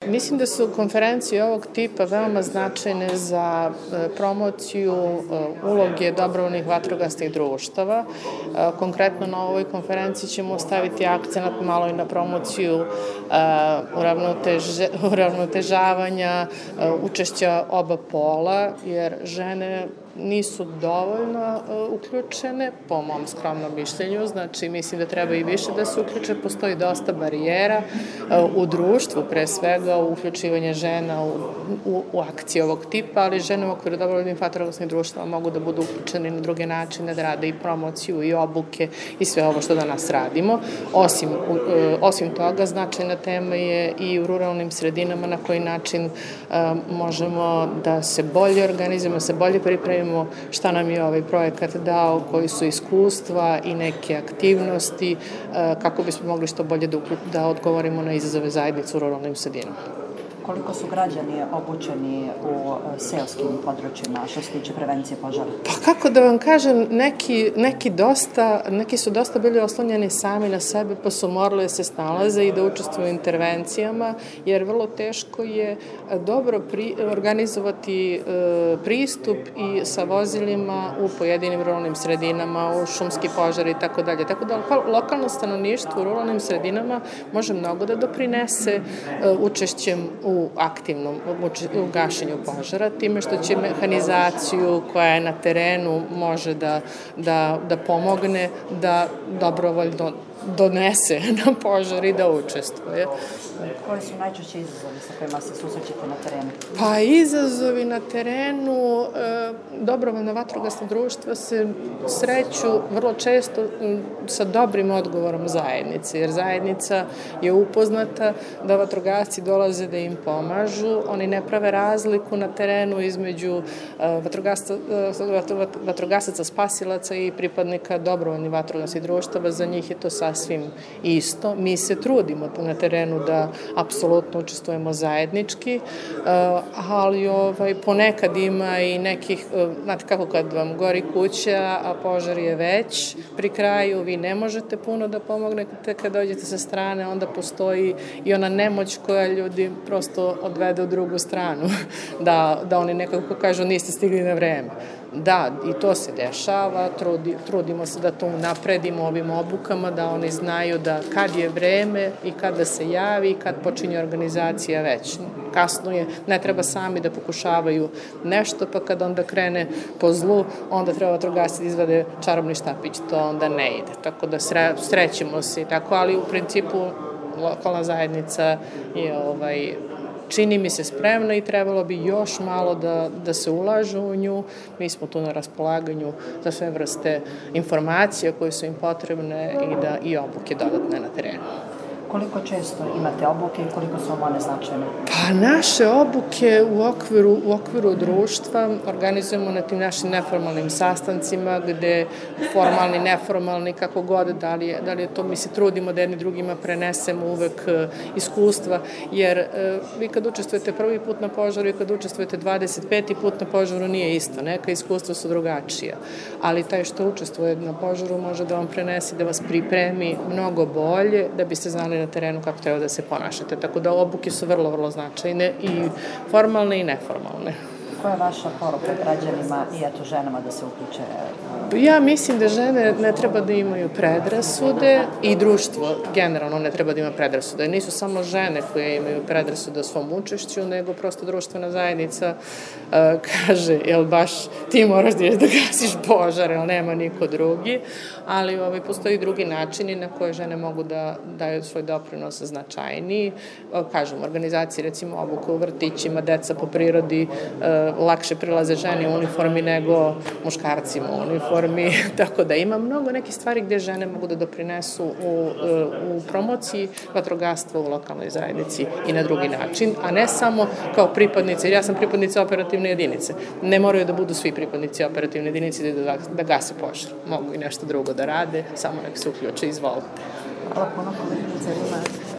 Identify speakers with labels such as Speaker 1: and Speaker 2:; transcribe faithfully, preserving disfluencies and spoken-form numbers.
Speaker 1: Mislim da su konferencije ovog tipa veoma značajne za promociju uloge dobrovoljnih vatrogasnih društava. Konkretno na ovoj konferenciji ćemo staviti akcenat malo i na promociju uravnotežavanja učešća oba pola, jer žene nisu dovoljno uključene, po mom skromnom mišljenju, znači mislim da treba i više da se uključe, postoji dosta barijera u društvu, pre svega u uključivanje žena u, u, u akcije ovog tipa, ali žene u okviru dobrovoljnih vatrogasnih društava mogu da budu uključene na druge načine, da rade i promociju i obuke i sve ovo što danas radimo. Osim, osim toga, značajna tema je i u ruralnim sredinama na koji način možemo da se bolje organizujemo, da se bolje pripremimo, šta nam je ovaj projekat dao, koji su iskustva i neke aktivnosti, kako bismo mogli što bolje da, da odgovorimo na izazove zajednice u ruralnim sredinama.
Speaker 2: Koliko su građani obučeni u seoskim područjima što se tiče prevencije požara?
Speaker 1: Pa kako da vam kažem, neki, neki, dosta, neki su dosta bili oslonjeni sami na sebe, pa su morali da se snalaze i da učestvuju u intervencijama, jer vrlo teško je dobro pri, organizovati e, pristup i sa vozilima u pojedinim ruralnim sredinama, u šumski požar i tako dalje. Tako da lokalno stanovništvo u ruralnim sredinama može mnogo da doprinese e, učešćem u aktivnom u gašenju požara, time što će mehanizaciju koja je na terenu može da, da, da pomogne da dobrovoljno donese na požar i da učestvuje.
Speaker 2: Koji su najčešće izazovi sa kojima se susrećete na terenu?
Speaker 1: Pa izazovi na terenu, e, dobrovoljna vatrogasna društva se sreću vrlo često sa dobrim odgovorom zajednice, jer zajednica je upoznata da vatrogasci dolaze da im pomažu, oni ne prave razliku na terenu između e, vatrogasaca, spasilaca i pripadnika dobrovoljnih vatrogasnih društava, za njih je to sasvim isto. Mi se trudimo na terenu da apsolutno učestvujemo zajednički, ali ovaj, ponekad ima i nekih, znate kako kad vam gori kuća, a požar je već pri kraju, vi ne možete puno da pomognete kad dođete sa strane, onda postoji i ona nemoć koja ljudi prosto odvede u drugu stranu, da, da oni nekako kažu niste stigli na vreme. Da, i to se dešava, trudi, trudimo se da to unapredimo ovim obukama, da oni znaju da kad je vreme i kada se javi i kad počinje organizacija već. Kasno je, ne treba sami da pokušavaju nešto, pa kad onda krene po zlu, onda treba vatrogasci da izvade čarobni štapić, to onda ne ide. Tako da sre, srećemo se i tako, ali u principu lokalna zajednica je ovaj, čini mi se spremna i trebalo bi još malo da, da se ulažu u nju. Mi smo tu na raspolaganju za sve vrste informacija koje su im potrebne i da i obuke dodatne na terenu.
Speaker 2: Koliko često imate obuke i koliko su vam one značajne?
Speaker 1: Pa naše obuke u okviru, u okviru društva organizujemo na tim našim neformalnim sastancima, gde formalni, neformalni, kako god, da li je, da li je to, mi se trudimo da jedni drugima prenesemo uvek iskustva, jer vi kad učestvujete prvi put na požaru i kad učestvujete dvadeset peti put na požaru nije isto, neka iskustva su drugačija, ali taj što učestvuje na požaru može da vam prenesi, da vas pripremi mnogo bolje, da biste znali na terenu kako treba da se ponašate. Tako da obuke su vrlo, vrlo značajne i formalne i neformalne.
Speaker 2: Koja je vaša poruka građanima i eto ženama da se uključe?
Speaker 1: Ja mislim da žene ne treba da imaju predrasude i društvo generalno ne treba da ima predrasude. Nisu samo žene koje imaju predrasude o svom učešću, nego prosto društvena zajednica uh, kaže, jel baš ti moraš da, da gasiš požar, jel nema niko drugi, ali ovaj, postoji drugi načini na koje žene mogu da daju svoj doprinos značajniji. Kažem, organizacije, recimo obuka u vrtićima, deca po prirodi uh, lakše prilaze ženi u uniformi nego muškarcima u uniformi, tako da ima mnogo nekih stvari gde žene mogu da doprinesu u, u promociji vatrogastva u lokalnoj zajednici i na drugi način, a ne samo kao pripadnice, jer ja sam pripadnica operativne jedinice. Ne moraju da budu svi pripadnici operativne jedinice da, da gase požar. Mogu i nešto drugo da rade, samo nek se uključe, izvolite.
Speaker 2: Hvala puno, koleginica Rima.